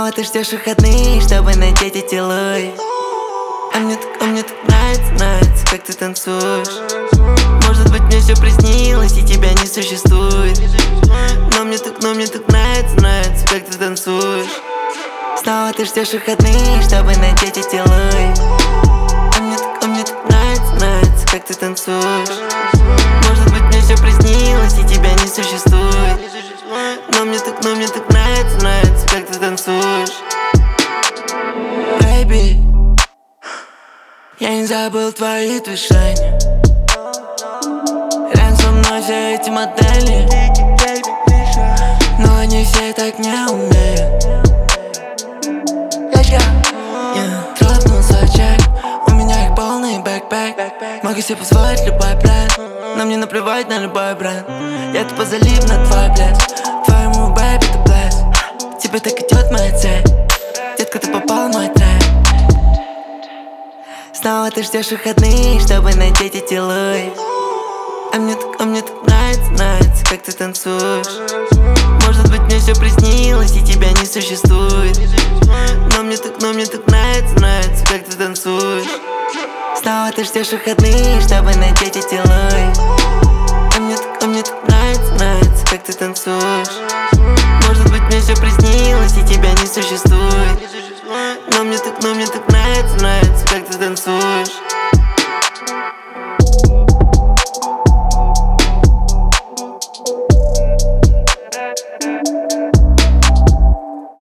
Снова ты ждешь выходные, чтобы надеть эти луи. А мне так нравится, как ты танцуешь. Может быть, мне все приснилось и тебя не существует. Но мне так нравится, как ты танцуешь. Снова ты ждешь выходные, чтобы надеть эти луи. А мне так нравится, как ты танцуешь. Может быть, мне все приснилось и тебя не существует. Но мне так нравится, как ты танцуешь. Baby, я не забыл твои движения. Рядом со мной все эти модели, но они все так не умеют. Тропнул свой чек, у меня их полный бэкпэк. Могу себе позволить любой бренд, но мне наплевать на любой бренд. Я тупо залип на твой блеск. Твоему бэйби ты блеск. Тебе так идет моя цель. Детка, ты попал в мой трек. Снова ты ждешь выходные, чтобы надеть эти луи. А мне так нравится, как ты танцуешь. Может быть, мне все приснилось и тебя не существует. Но мне так нравится, как ты танцуешь. Снова ты ждешь выходные, чтобы надеть эти луи. А мне так нравится, как ты танцуешь. Может быть, мне все приснилось и тебя не существует. Но мне так нравится, как ты танцуешь.